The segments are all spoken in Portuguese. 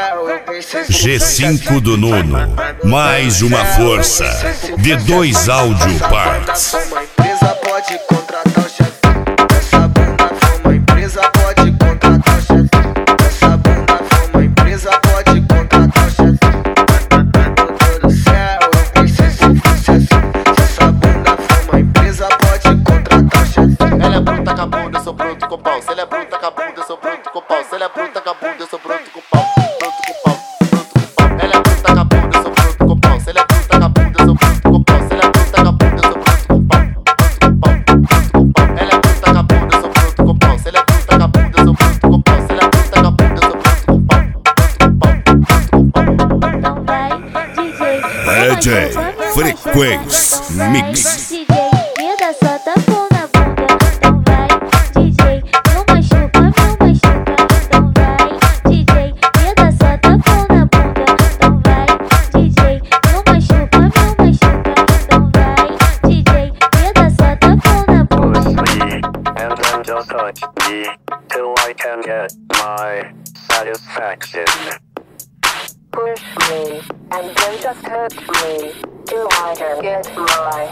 G5 do Nuno, mais uma força. D2 Audio Parts. Uma empresa pode contratar o chefe. Essa bunda for uma empresa pode contratar o chefe. Essa bunda for uma empresa pode contratar o chefe. Meu Deus do céu, eu pensei se fosse assim. Se essa bunda for uma empresa pode contratar o chefe. Ela é bruta com a bunda, eu sou bruto com pau. Se ela é bruta com a bunda, eu sou bruto com pau. Se ela é bruta com a bunda, eu sou bruto com pau. Bruto com pau, bruto com pau. Ela é bruta com a bunda, eu sou bruto com pau. Se ela é bruta com a bunda, eu sou bruto com pau. Se ela é bruta com a bunda, eu sou bruto com pau. Bruto com pau, bruto com pau. Ela é bruta com a bunda, eu sou bruto com pau. Se ela é bruta com a bunda, eu sou bruto com pau. Se ela é bruta com a bunda, eu sou bruto com pau. Bruto com pau, Não vai, DJ. Frequência Mix. DJ, me dá só tapão na bunda. Não vai, DJ, não machuca. Não vai, DJ, me dá só tapão na bunda. Não vai, DJ, não machuca. Não vai, DJ, me dá só tapão na bunda. Push me and then just touch me till I can get my satisfaction. Push me and then just touch me till I can get my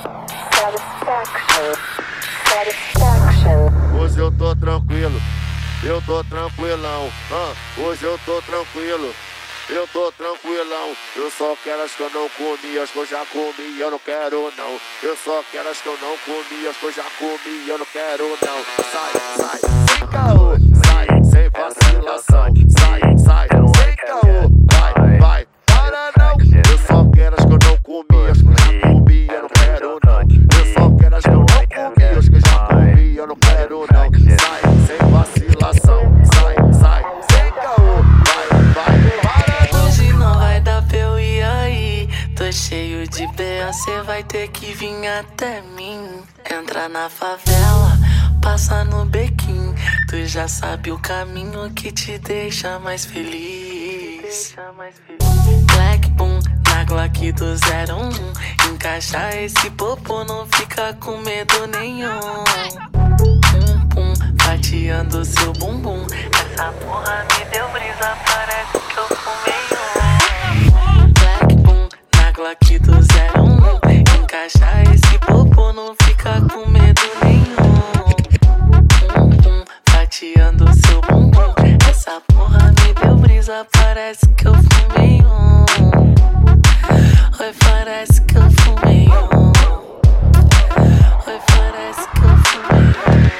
satisfaction. hoje eu tô tranquilo, eu tô tranquilão. Hoje eu tô tranquilo, eu tô tranquilão. Eu só quero as que eu não comi, as que eu já comi, eu não quero não. Eu só quero as que eu não comi, as que eu já comi, eu não quero não. Sai, sem caô, sai, sem vacilação. Sai, sem caô, vai, para não. Eu só quero as que eu não comi, as que eu já comi, eu não quero não. Eu só quero as que eu não comi, as que eu já comi, eu não quero não. Sai, sem vacilação. Sai, sem caô, vai, para não. Hoje não vai dar pra eu ir aí. Tô cheio de BA, cê vai ter que vir até mim. Entra na favela, passa no bequim. Tu já sabe o caminho que te deixa mais feliz. Black Boom na Glock do 01. Encaixa esse popo, não fica com medo nenhum. Pum, fatiando seu bumbum. Essa porra me deu brisa, parece que eu fumei um. Black Boom na Glock do 01. Encaixa esse popo, não fica com medo nenhum. Pum, fatiando seu bumbum. Essa porra me deu brisa, parece que eu fumei um.